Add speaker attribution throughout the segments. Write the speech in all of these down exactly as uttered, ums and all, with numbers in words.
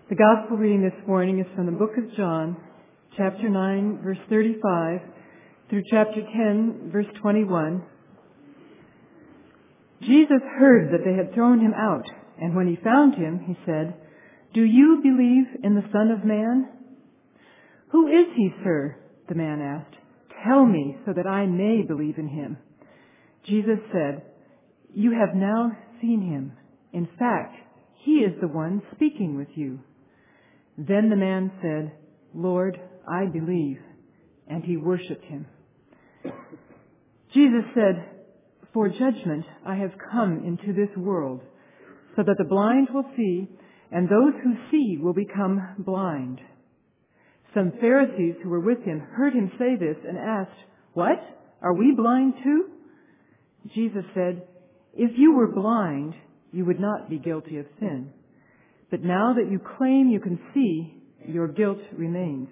Speaker 1: The gospel reading this morning is from the book of John, chapter nine, verse thirty-five, through chapter ten, verse twenty-one. Jesus heard that they had thrown him out, and when he found him, he said, "Do you believe in the Son of Man?" "Who is he, sir?" the man asked. "Tell me, so that I may believe in him." Jesus said, "You have now seen him. In fact, he is the one speaking with you." Then the man said, "Lord, I believe," and he worshipped him. Jesus said, "For judgment I have come into this world, so that the blind will see, and those who see will become blind." Some Pharisees who were with him heard him say this and asked, "What? Are we blind too?" Jesus said, "If you were blind, you would not be guilty of sin. But now that you claim you can see, your guilt remains.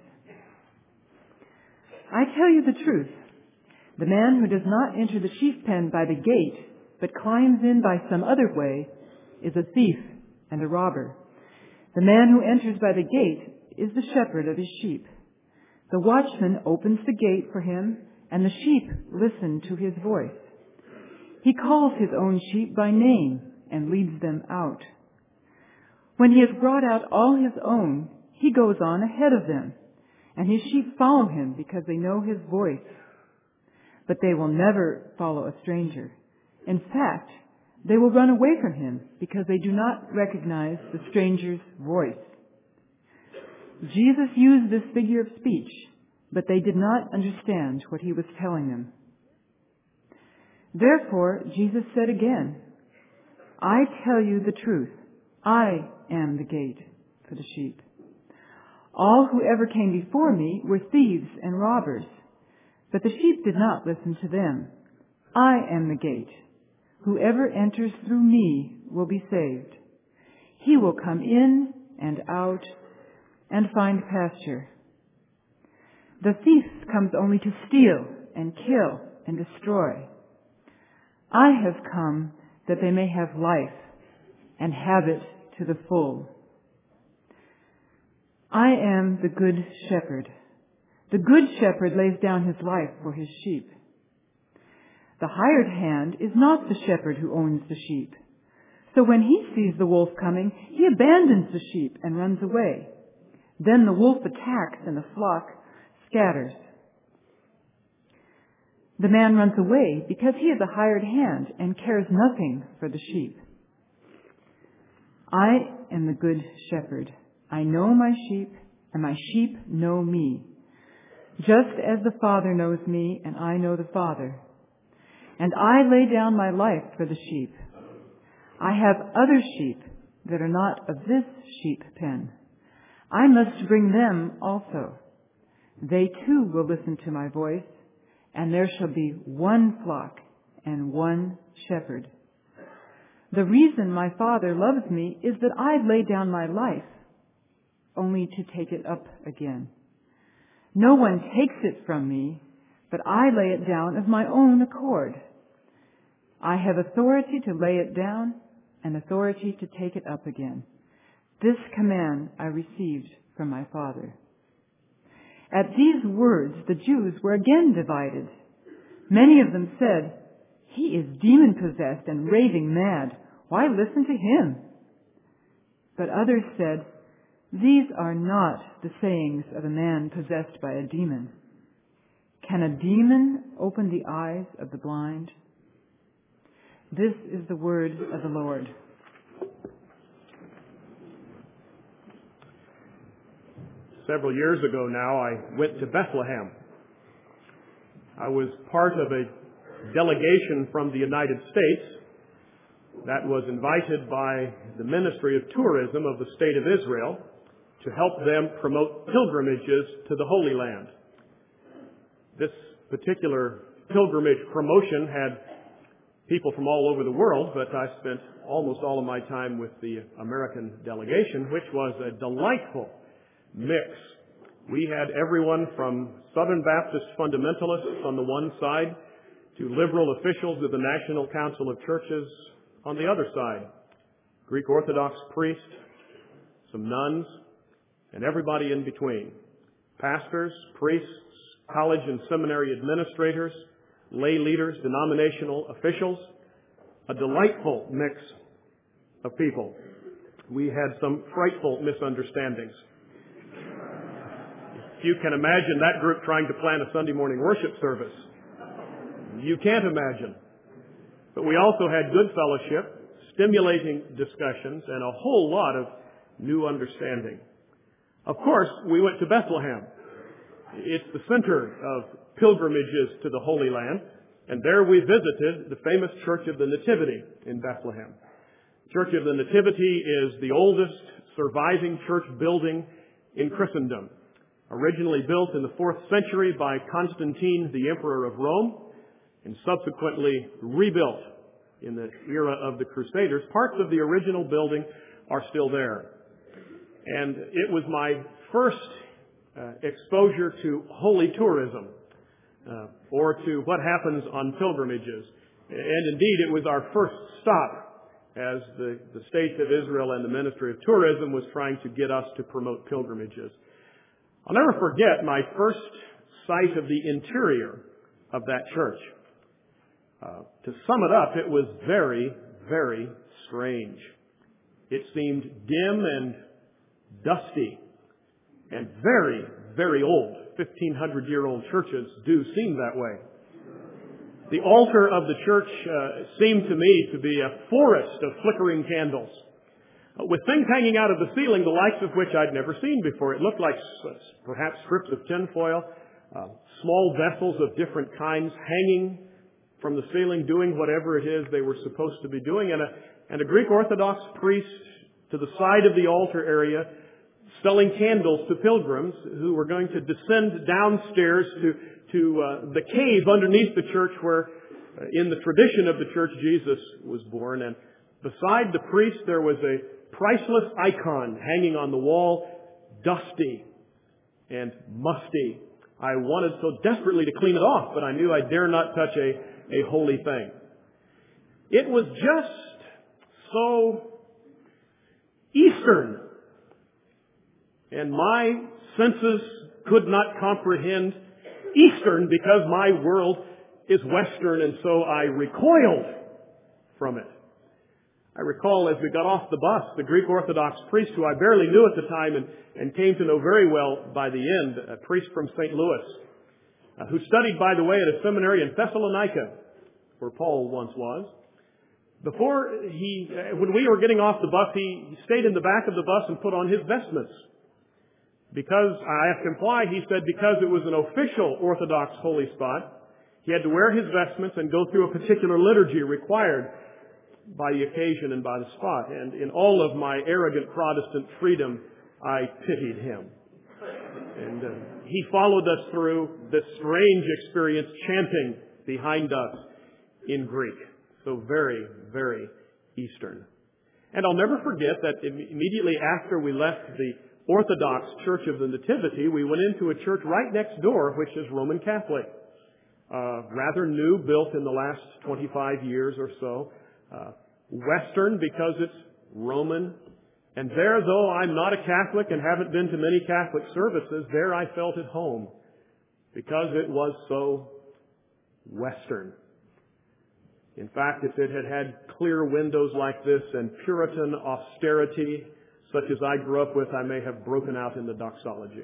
Speaker 1: I tell you the truth. The man who does not enter the sheep pen by the gate, but climbs in by some other way, is a thief and a robber. The man who enters by the gate is the shepherd of his sheep. The watchman opens the gate for him, and the sheep listen to his voice. He calls his own sheep by name and leads them out. When he has brought out all his own, he goes on ahead of them, and his sheep follow him because they know his voice. But they will never follow a stranger. In fact, they will run away from him because they do not recognize the stranger's voice." Jesus used this figure of speech, but they did not understand what he was telling them. Therefore, Jesus said again, "I tell you the truth. I am the gate for the sheep. All who ever came before me were thieves and robbers, but the sheep did not listen to them. I am the gate. Whoever enters through me will be saved. He will come in and out and find pasture. The thief comes only to steal and kill and destroy. I have come that they may have life and have it to the full. I am the good shepherd. The good shepherd lays down his life for his sheep. The hired hand is not the shepherd who owns the sheep. So when he sees the wolf coming, he abandons the sheep and runs away. Then the wolf attacks and the flock scatters. The man runs away because he is a hired hand and cares nothing for the sheep. I am the good shepherd. I know my sheep, and my sheep know me, just as the Father knows me, and I know the Father. And I lay down my life for the sheep. I have other sheep that are not of this sheep pen. I must bring them also. They too will listen to my voice, and there shall be one flock and one shepherd. The reason my Father loves me is that I lay down my life, only to take it up again. No one takes it from me, but I lay it down of my own accord. I have authority to lay it down and authority to take it up again. This command I received from my Father." At these words, the Jews were again divided. Many of them said, "He is demon-possessed and raving mad. Why listen to him?" But others said, "These are not the sayings of a man possessed by a demon. Can a demon open the eyes of the blind?" This is the word of the Lord.
Speaker 2: Several years ago now, I went to Bethlehem. I was part of a delegation from the United States that was invited by the Ministry of Tourism of the State of Israel to help them promote pilgrimages to the Holy Land. This particular pilgrimage promotion had people from all over the world, but I spent almost all of my time with the American delegation, which was a delightful mix. We had everyone from Southern Baptist fundamentalists on the one side to liberal officials of the National Council of Churches on the other side. Greek Orthodox priests, some nuns, and everybody in between. Pastors, priests, college and seminary administrators, lay leaders, denominational officials, a delightful mix of people. We had some frightful misunderstandings. If you can imagine that group trying to plan a Sunday morning worship service, you can't imagine. But we also had good fellowship, stimulating discussions, and a whole lot of new understanding. Of course, we went to Bethlehem. It's the center of pilgrimages to the Holy Land, and there we visited the famous Church of the Nativity in Bethlehem. Church of the Nativity is the oldest surviving church building in Christendom. Originally built in the fourth century by Constantine, the Emperor of Rome, and subsequently rebuilt in the era of the Crusaders. Parts of the original building are still there. And it was my first uh, exposure to holy tourism, uh, or to what happens on pilgrimages. And indeed, it was our first stop as the, the State of Israel and the Ministry of Tourism was trying to get us to promote pilgrimages. I'll never forget my first sight of the interior of that church. Uh, to sum it up, it was very, very strange. It seemed dim and dusty and very, very old. fifteen hundred year old churches do seem that way. The altar of the church uh, seemed to me to be a forest of flickering candles, uh, with things hanging out of the ceiling, the likes of which I'd never seen before. It looked like uh, perhaps strips of tinfoil, uh, small vessels of different kinds hanging from the ceiling, doing whatever it is they were supposed to be doing, and a, and a Greek Orthodox priest to the side of the altar area selling candles to pilgrims who were going to descend downstairs to, to uh, the cave underneath the church where, uh, in the tradition of the church, Jesus was born. And beside the priest, there was a priceless icon hanging on the wall, dusty and musty. I wanted so desperately to clean it off, but I knew I dare not touch a, a holy thing. It was just so Eastern. And my senses could not comprehend Eastern because my world is Western, and so I recoiled from it. I recall as we got off the bus, the Greek Orthodox priest, who I barely knew at the time and, and came to know very well by the end, a priest from Saint Louis, uh, who studied, by the way, at a seminary in Thessalonica, where Paul once was. Before he, uh, when we were getting off the bus, he stayed in the back of the bus and put on his vestments. Because, I asked him why, he said because it was an official Orthodox holy spot, he had to wear his vestments and go through a particular liturgy required by the occasion and by the spot. And in all of my arrogant Protestant freedom, I pitied him. And uh, he followed us through this strange experience, chanting behind us in Greek. So very, very Eastern. And I'll never forget that immediately after we left the Orthodox Church of the Nativity, we went into a church right next door, which is Roman Catholic. Uh, rather new, built in the last twenty-five years or so. Uh, Western because it's Roman. And there, though I'm not a Catholic and haven't been to many Catholic services, there I felt at home because it was so Western. In fact, if it had had clear windows like this and Puritan austerity, such as I grew up with, I may have broken out in the doxology.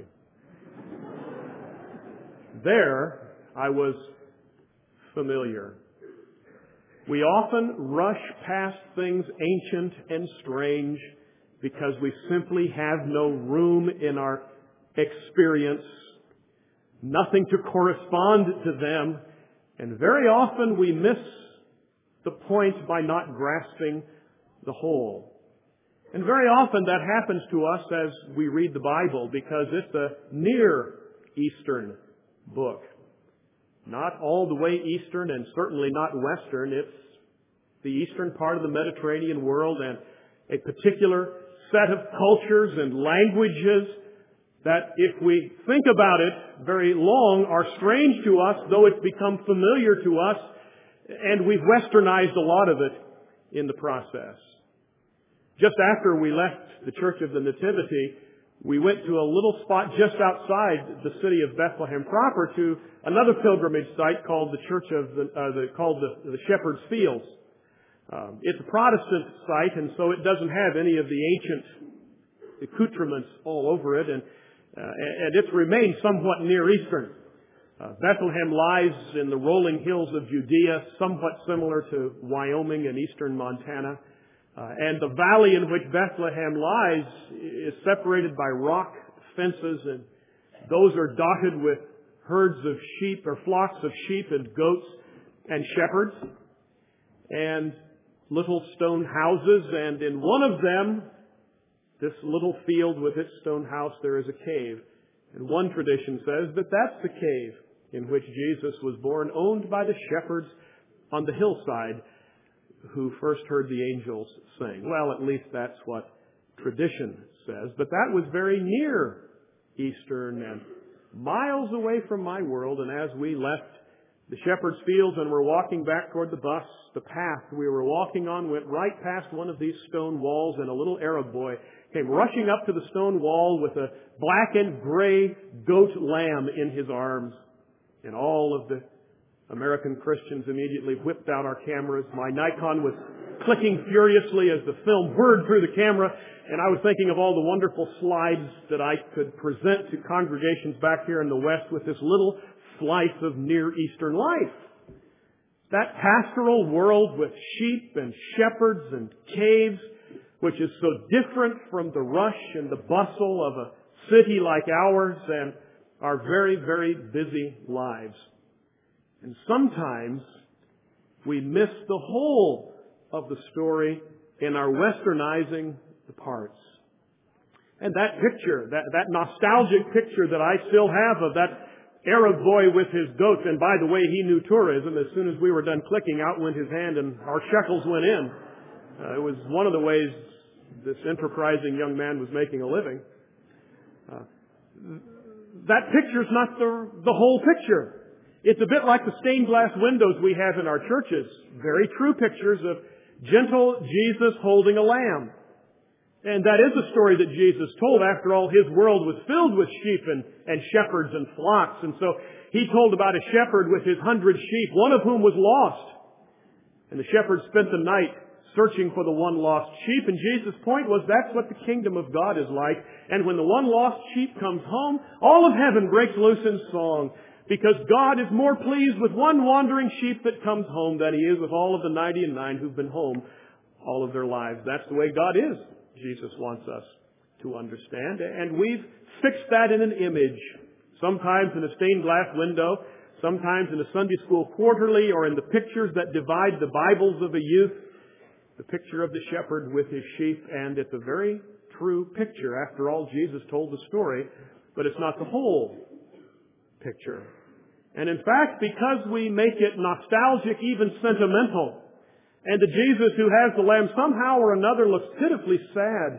Speaker 2: There, I was familiar. We often rush past things ancient and strange because we simply have no room in our experience, nothing to correspond to them, and very often we miss the point by not grasping the whole. And very often that happens to us as we read the Bible because it's a Near Eastern book. Not all the way Eastern and certainly not Western. It's the eastern part of the Mediterranean world and a particular set of cultures and languages that, if we think about it very long, are strange to us, though it's become familiar to us, and we've westernized a lot of it in the process. Just after we left the Church of the Nativity, we went to a little spot just outside the city of Bethlehem proper to another pilgrimage site called the Church of the, uh, the called the, the Shepherd's Fields. Um, it's a Protestant site, and so it doesn't have any of the ancient accoutrements all over it, and uh, and it's remained somewhat Near Eastern. Uh, Bethlehem lies in the rolling hills of Judea, somewhat similar to Wyoming and eastern Montana. Uh, and the valley in which Bethlehem lies is separated by rock fences, and those are dotted with herds of sheep or flocks of sheep and goats and shepherds and little stone houses. And in one of them, this little field with its stone house, there is a cave. And one tradition says that that's the cave in which Jesus was born, owned by the shepherds on the hillside who first heard the angels sing. Well, at least that's what tradition says. But that was very near Eastern and miles away from my world. And as we left the shepherd's fields and were walking back toward the bus, the path we were walking on went right past one of these stone walls, and a little Arab boy came rushing up to the stone wall with a black and gray goat lamb in his arms. And all of the American Christians immediately whipped out our cameras. My Nikon was clicking furiously as the film whirred through the camera, and I was thinking of all the wonderful slides that I could present to congregations back here in the West with this little slice of Near Eastern life. That pastoral world with sheep and shepherds and caves, which is so different from the rush and the bustle of a city like ours and our very, very busy lives. And sometimes we miss the whole of the story in our westernizing the parts. And that picture, that, that nostalgic picture that I still have of that Arab boy with his goats, and by the way, he knew tourism. As soon as we were done clicking, out went his hand and our shekels went in. Uh, it was one of the ways this enterprising young man was making a living. Uh, that picture's not the, the whole picture. It's a bit like the stained glass windows we have in our churches. Very true pictures of gentle Jesus holding a lamb. And that is a story that Jesus told. After all, His world was filled with sheep and, and shepherds and flocks. And so He told about a shepherd with his hundred sheep, one of whom was lost. And the shepherd spent the night searching for the one lost sheep. And Jesus' point was that's what the kingdom of God is like. And when the one lost sheep comes home, all of heaven breaks loose in song. Because God is more pleased with one wandering sheep that comes home than He is with all of the ninety-nine who've been home all of their lives. That's the way God is, Jesus wants us to understand. And we've fixed that in an image. Sometimes in a stained glass window, sometimes in a Sunday school quarterly, or in the pictures that divide the Bibles of a youth, the picture of the shepherd with his sheep. And it's a very true picture. After all, Jesus told the story, but it's not the whole picture. And in fact, because we make it nostalgic, even sentimental, and the Jesus who has the lamb somehow or another looks pitifully sad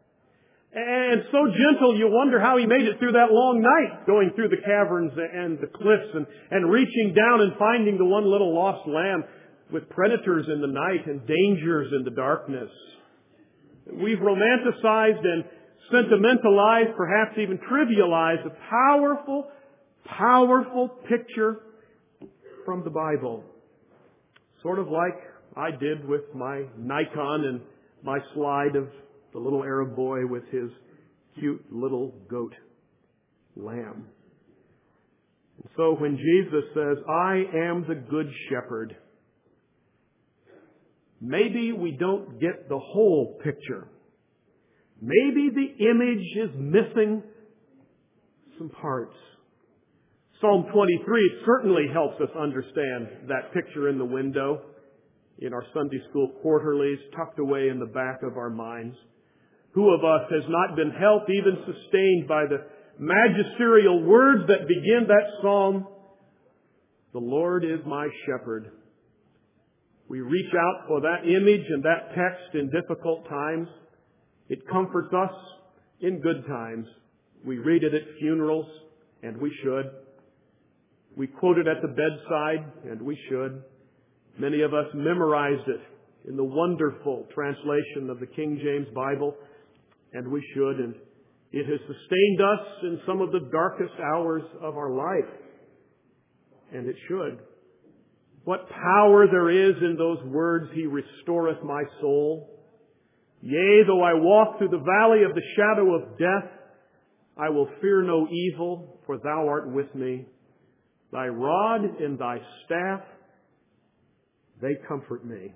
Speaker 2: and so gentle, you wonder how He made it through that long night, going through the caverns and the cliffs and, and reaching down and finding the one little lost lamb with predators in the night and dangers in the darkness. We've romanticized and sentimentalized, perhaps even trivialized, a powerful Powerful picture from the Bible. Sort of like I did with my Nikon and my slide of the little Arab boy with his cute little goat lamb. And so when Jesus says, I am the good shepherd, maybe we don't get the whole picture. Maybe the image is missing some parts. Psalm twenty-three certainly helps us understand that picture in the window in our Sunday school quarterlies, tucked away in the back of our minds. Who of us has not been helped, even sustained by the magisterial words that begin that psalm? The Lord is my shepherd. We reach out for that image and that text in difficult times. It comforts us in good times. We read it at funerals, and we should. We quote it at the bedside, and we should. Many of us memorized it in the wonderful translation of the King James Bible, and we should. And It has sustained us in some of the darkest hours of our life. And it should. What power there is in those words, He restoreth my soul. Yea, though I walk through the valley of the shadow of death, I will fear no evil, for Thou art with me. Thy rod and Thy staff, they comfort me.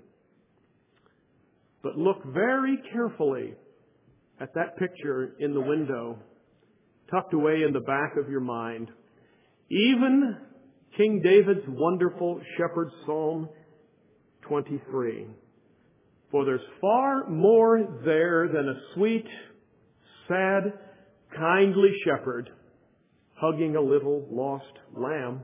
Speaker 2: But look very carefully at that picture in the window, tucked away in the back of your mind. Even King David's wonderful shepherd psalm twenty-three. For there's far more there than a sweet, sad, kindly shepherd hugging a little lost lamb.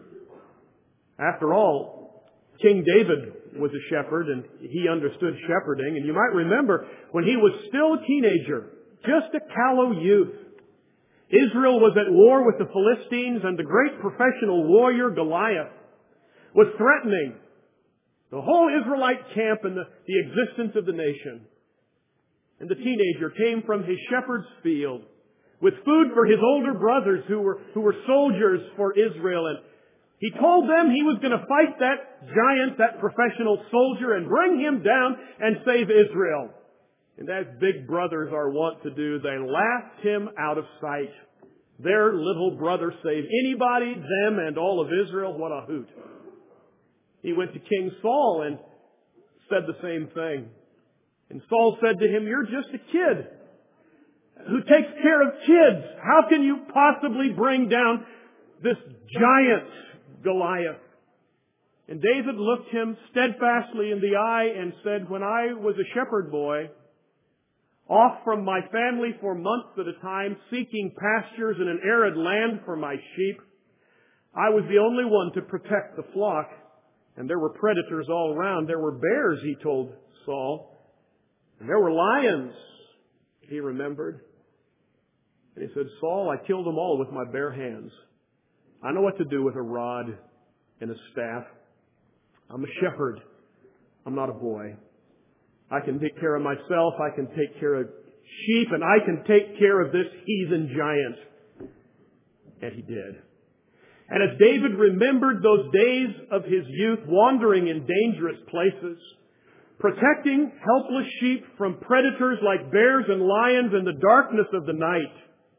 Speaker 2: After all, King David was a shepherd and he understood shepherding. And you might remember when he was still a teenager, just a callow youth, Israel was at war with the Philistines, and the great professional warrior Goliath was threatening the whole Israelite camp and the, the existence of the nation. And the teenager came from his shepherd's field with food for his older brothers who were, who were soldiers for Israel. And he told them he was going to fight that giant, that professional soldier, and bring him down and save Israel. And as big brothers are wont to do, they laughed him out of sight. Their little brother saved anybody, them, and all of Israel. What a hoot. He went to King Saul and said the same thing. And Saul said to him, "You're just a kid who takes care of kids. How can you possibly bring down this giant Goliath?" And David looked him steadfastly in the eye and said, "When I was a shepherd boy, off from my family for months at a time, seeking pastures in an arid land for my sheep, I was the only one to protect the flock. And there were predators all around. There were bears," he told Saul. "And there were lions," he remembered. And he said, "Saul, I killed them all with my bare hands. I know what to do with a rod and a staff. I'm a shepherd. I'm not a boy. I can take care of myself. I can take care of sheep, and I can take care of this heathen giant." And he did. And as David remembered those days of his youth wandering in dangerous places, protecting helpless sheep from predators like bears and lions in the darkness of the night,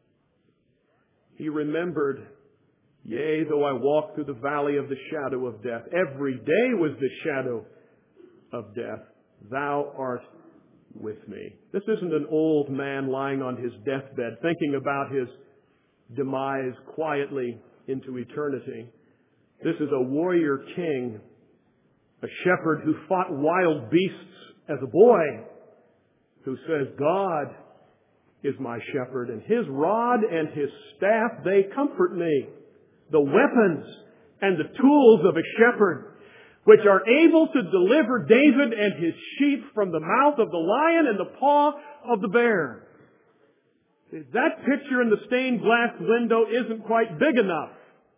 Speaker 2: he remembered, "Yea, though I walk through the valley of the shadow of death." Every day was the shadow of death. "Thou art with me." This isn't an old man lying on his deathbed thinking about his demise quietly into eternity. This is a warrior king, a shepherd who fought wild beasts as a boy, who says, "God is my shepherd, and His rod and His staff, they comfort me." The weapons and the tools of a shepherd, which are able to deliver David and his sheep from the mouth of the lion and the paw of the bear. That picture in the stained glass window isn't quite big enough,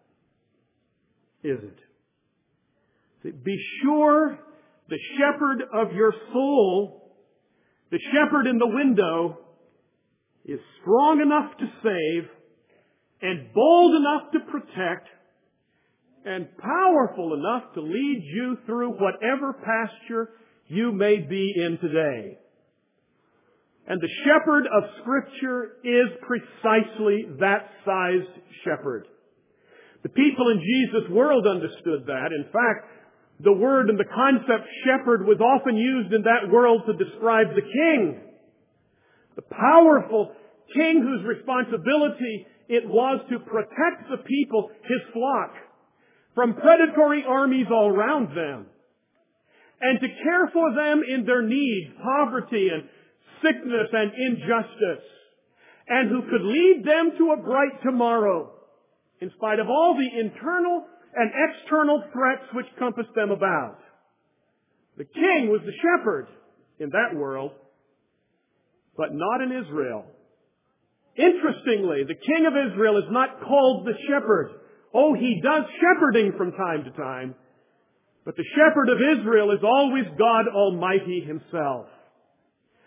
Speaker 2: is it? Be sure the shepherd of your soul, the shepherd in the window, is strong enough to save and bold enough to protect and powerful enough to lead you through whatever pasture you may be in today. And the shepherd of Scripture is precisely that sized shepherd. The people in Jesus' world understood that. In fact, the word and the concept shepherd was often used in that world to describe the king. The powerful king whose responsibility it was to protect the people, his flock, from predatory armies all around them, and to care for them in their need, poverty and sickness and injustice, and who could lead them to a bright tomorrow in spite of all the internal and external threats which compassed them about. The king was the shepherd in that world, but not in Israel. Interestingly, the king of Israel is not called the shepherd. Oh, he does shepherding from time to time, but the shepherd of Israel is always God Almighty Himself,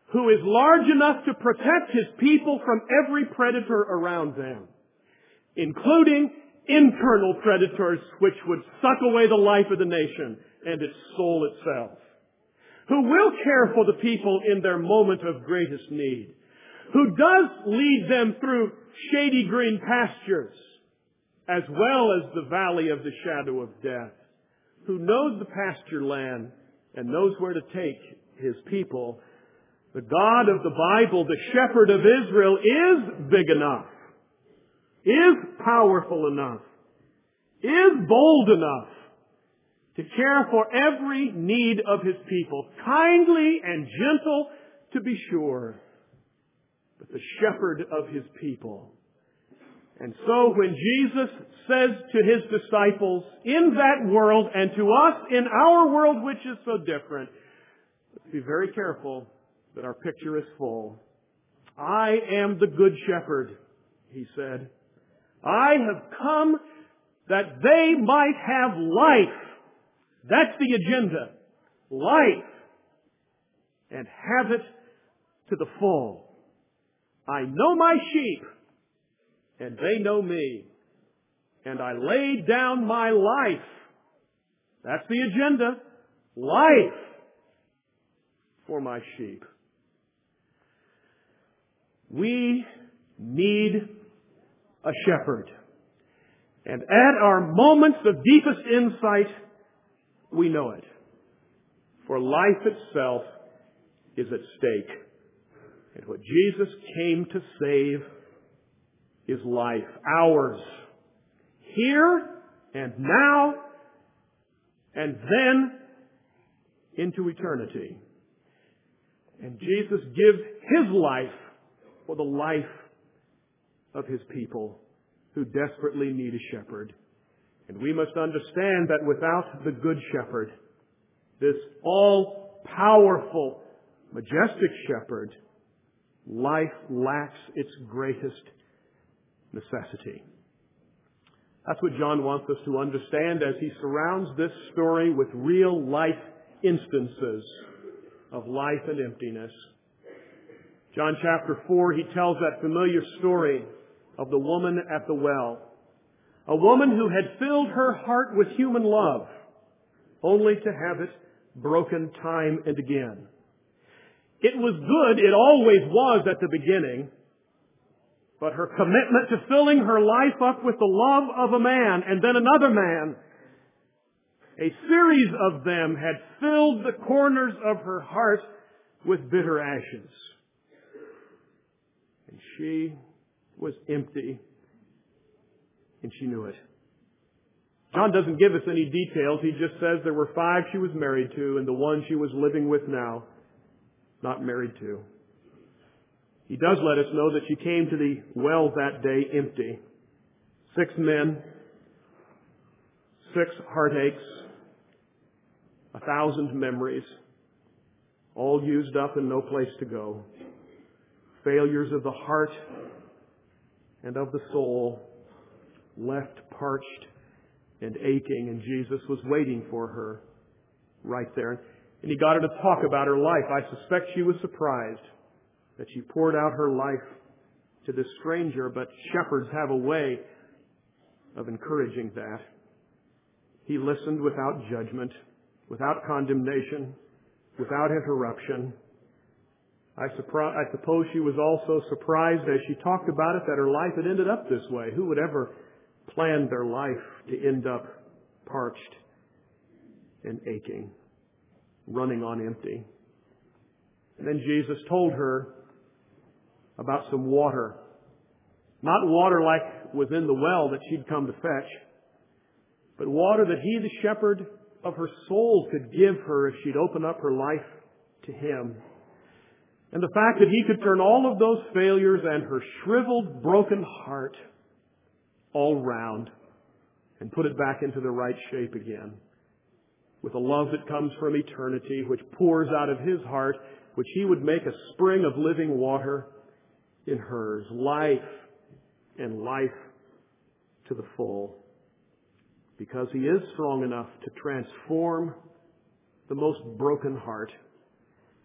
Speaker 2: who is large enough to protect His people from every predator around them, including internal predators which would suck away the life of the nation and its soul itself, who will care for the people in their moment of greatest need, who does lead them through shady green pastures as well as the valley of the shadow of death, who knows the pasture land and knows where to take His people. The God of the Bible, the shepherd of Israel, is big enough, is powerful enough, is bold enough to care for every need of His people, kindly and gentle to be sure, but the shepherd of His people. And so when Jesus says to His disciples in that world and to us in our world, which is so different, let's be very careful that our picture is full. I am the good shepherd, He said. I have come that they might have life. That's the agenda. Life. And have it to the full. I know my sheep, and they know me. And I lay down my life. That's the agenda. Life for my sheep. We need a shepherd. And at our moments of deepest insight, we know it. For life itself is at stake. And what Jesus came to save is life. Ours. Here and now and then into eternity. And Jesus gives His life for the life of His people who desperately need a shepherd. And we must understand that without the Good Shepherd, this all-powerful, majestic shepherd, life lacks its greatest necessity. That's what John wants us to understand as he surrounds this story with real life instances of life and emptiness. John chapter four, he tells that familiar story of the woman at the well. A woman who had filled her heart with human love, only to have it broken time and again. It was good, it always was at the beginning, but her commitment to filling her life up with the love of a man and then another man, a series of them had filled the corners of her heart with bitter ashes. And she was empty, and she knew it. John doesn't give us any details. He just says there were five she was married to, and the one she was living with now, not married to. He does let us know that she came to the well that day empty. Six men, six heartaches, a thousand memories, all used up and no place to go. Failures of the heart and of the soul, left parched and aching, and Jesus was waiting for her right there. And He got her to talk about her life. I suspect she was surprised that she poured out her life to this stranger, but shepherds have a way of encouraging that. He listened without judgment, without condemnation, without interruption. I, suppri- I suppose she was also surprised as she talked about it that her life had ended up this way. Who would ever plan their life to end up parched and aching, running on empty? And then Jesus told her about some water. Not water like was in the well that she'd come to fetch, but water that He, the shepherd of her soul, could give her if she'd open up her life to Him. And the fact that He could turn all of those failures and her shriveled, broken heart all round and put it back into the right shape again. With a love that comes from eternity, which pours out of His heart, which He would make a spring of living water in hers. Life and life to the full. Because He is strong enough to transform the most broken heart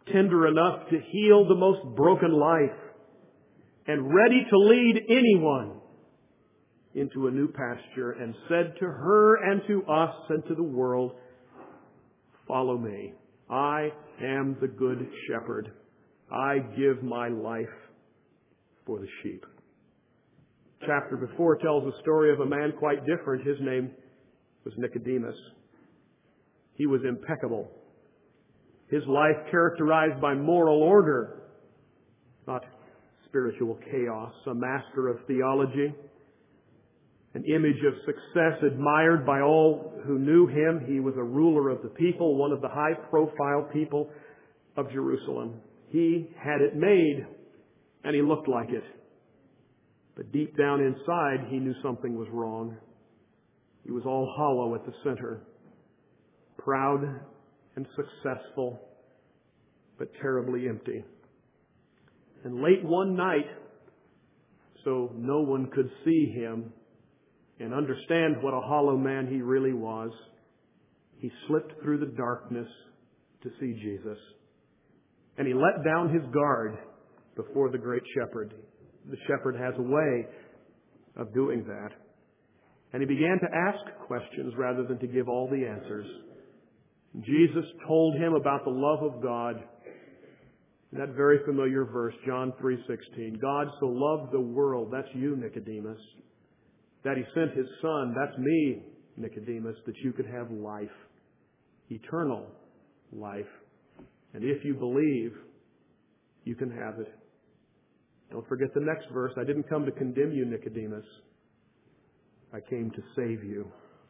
Speaker 2: tender enough to heal the most broken life, and ready to lead anyone into a new pasture, and said to her and to us and to the world, "Follow me. I am the good shepherd. I give my life for the sheep." Chapter before tells the story of a man quite different. His name was Nicodemus. He was impeccable. His life characterized by moral order, not spiritual chaos. A master of theology, an image of success admired by all who knew him. He was a ruler of the people, one of the high-profile people of Jerusalem. He had it made, and he looked like it. But deep down inside, he knew something was wrong. He was all hollow at the center, proud and successful, but terribly empty. And late one night, so no one could see him and understand what a hollow man he really was, he slipped through the darkness to see Jesus. And he let down his guard before the great shepherd. The shepherd has a way of doing that. And he began to ask questions rather than to give all the answers. Jesus told him about the love of God. In that very familiar verse, John three sixteen, God so loved the world, that's you, Nicodemus, that he sent his Son, that's me, Nicodemus, that you could have life, eternal life. And if you believe, you can have it. Don't forget the next verse. I didn't come to condemn you, Nicodemus. I came to save you.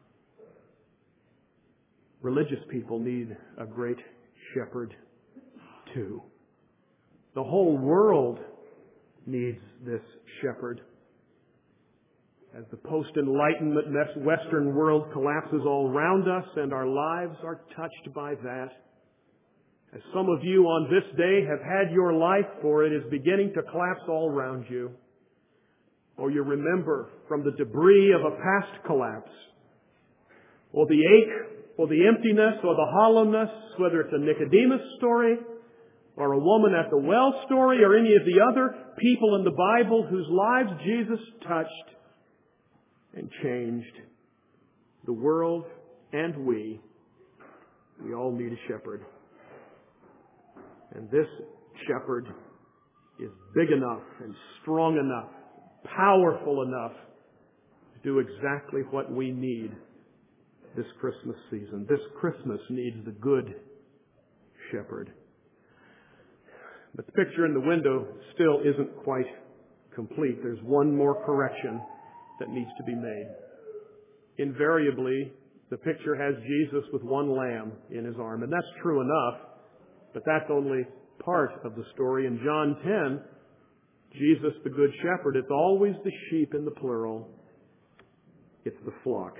Speaker 2: Religious people need a great shepherd too. The whole world needs this shepherd. As the post-Enlightenment Western world collapses all around us and our lives are touched by that, as some of you on this day have had your life, for it is beginning to collapse all around you, or you remember from the debris of a past collapse, or the ache, or the emptiness, or the hollowness, whether it's a Nicodemus story, or a woman at the well story, or any of the other people in the Bible whose lives Jesus touched and changed. The world and we, we all need a shepherd. And this shepherd is big enough and strong enough, powerful enough to do exactly what we need this Christmas season. This Christmas needs the good shepherd. But the picture in the window still isn't quite complete. There's one more correction that needs to be made. Invariably, the picture has Jesus with one lamb in his arm, and that's true enough, but that's only part of the story. In John ten, Jesus, the Good Shepherd, it's always the sheep in the plural. It's the flock.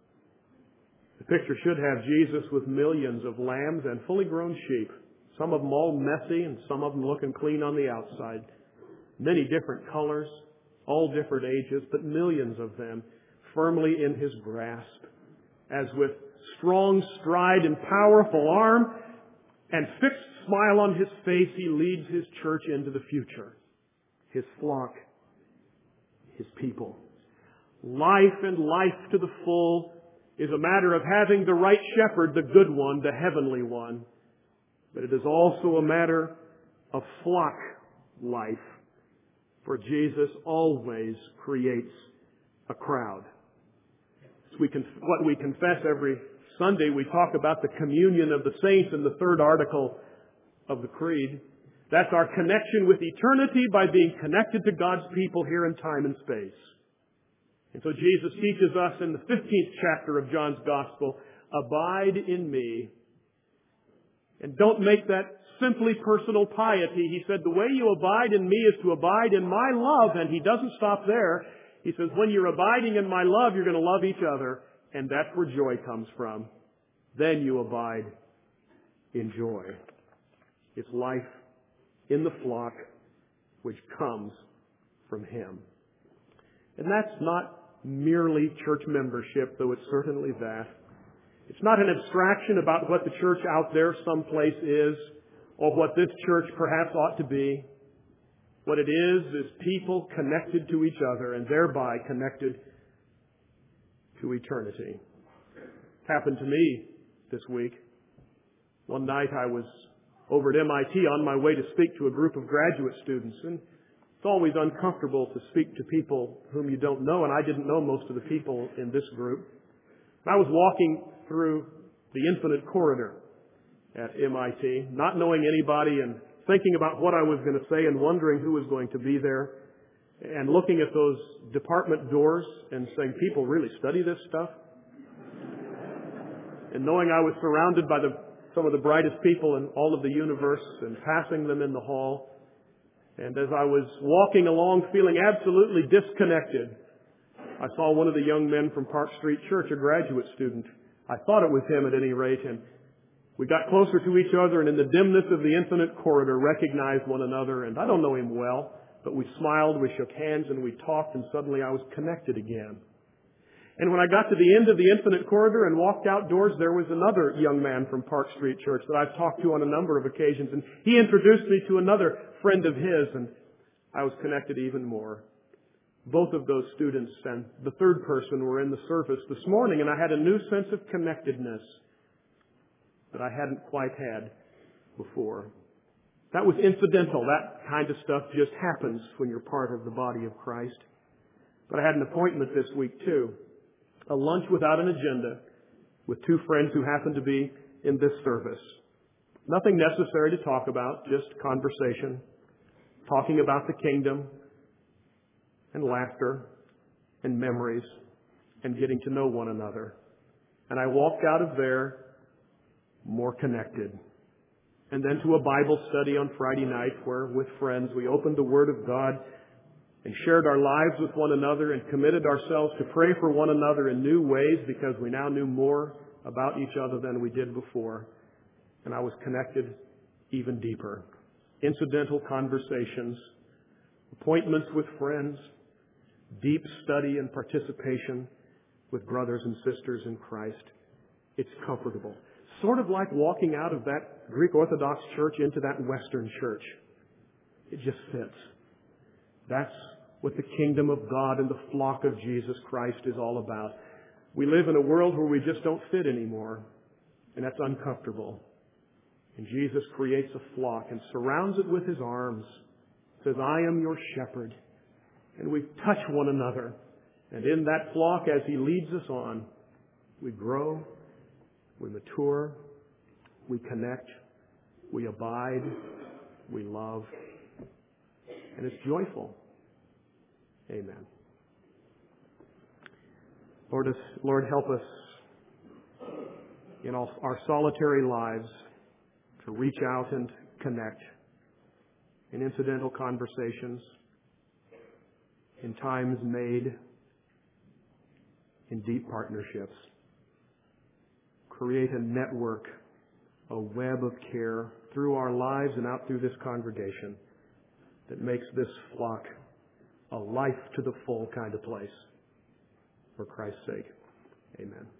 Speaker 2: The picture should have Jesus with millions of lambs and fully grown sheep. Some of them all messy and some of them looking clean on the outside. Many different colors, all different ages, but millions of them firmly in his grasp. As with strong stride and powerful arm and fixed smile on his face, he leads his church into the future. His flock, his people. Life and life to the full is a matter of having the right shepherd, the good one, the heavenly one. But it is also a matter of flock life. For Jesus always creates a crowd. As we conf- what we confess every Sunday, we talk about the communion of the saints in the third article of the Creed. That's our connection with eternity by being connected to God's people here in time and space. And so Jesus teaches us in the fifteenth chapter of John's Gospel, abide in me. And don't make that simply personal piety. He said, the way you abide in me is to abide in my love. And he doesn't stop there. He says, when you're abiding in my love, you're going to love each other. And that's where joy comes from. Then you abide in joy. It's life in the flock which comes from him. And that's not merely church membership, though it's certainly that. It's not an abstraction about what the church out there someplace is, or what this church perhaps ought to be. What it is, is people connected to each other and thereby connected to eternity. It happened to me this week. One night I was over at M I T on my way to speak to a group of graduate students, and it's always uncomfortable to speak to people whom you don't know, and I didn't know most of the people in this group. I was walking through the infinite corridor at M I T, not knowing anybody and thinking about what I was going to say and wondering who was going to be there, and looking at those department doors and saying, people really study this stuff? And knowing I was surrounded by the, some of the brightest people in all of the universe and passing them in the hall. And as I was walking along feeling absolutely disconnected, I saw one of the young men from Park Street Church, a graduate student. I thought it was him at any rate, and we got closer to each other and in the dimness of the infinite corridor recognized one another. And I don't know him well, but we smiled, we shook hands, and we talked, and suddenly I was connected again. And when I got to the end of the infinite corridor and walked outdoors, there was another young man from Park Street Church that I've talked to on a number of occasions, and he introduced me to another friend of his, and I was connected even more. Both of those students and the third person were in the service this morning, and I had a new sense of connectedness that I hadn't quite had before. That was incidental. That kind of stuff just happens when you're part of the body of Christ. But I had an appointment this week too. A lunch without an agenda with two friends who happened to be in this service. Nothing necessary to talk about, just conversation, talking about the kingdom and laughter and memories and getting to know one another. And I walked out of there more connected. And then to a Bible study on Friday night where, with friends, we opened the Word of God and shared our lives with one another and committed ourselves to pray for one another in new ways because we now knew more about each other than we did before. And I was connected even deeper. Incidental conversations, appointments with friends, deep study and participation with brothers and sisters in Christ. It's comfortable. Sort of like walking out of that Greek Orthodox church into that Western church. It just fits. That's what the kingdom of God and the flock of Jesus Christ is all about. We live in a world where we just don't fit anymore, and that's uncomfortable. And Jesus creates a flock and surrounds it with His arms. Says, I am your shepherd. And we touch one another. And in that flock, as He leads us on, we grow, we mature, we connect, we abide, we love, and it's joyful. Amen. Lord, Lord, help us in all our solitary lives to reach out and connect in incidental conversations, in times made in deep partnerships. Create a network, a web of care through our lives and out through this congregation that makes this flock a life to the full kind of place. For Christ's sake, amen.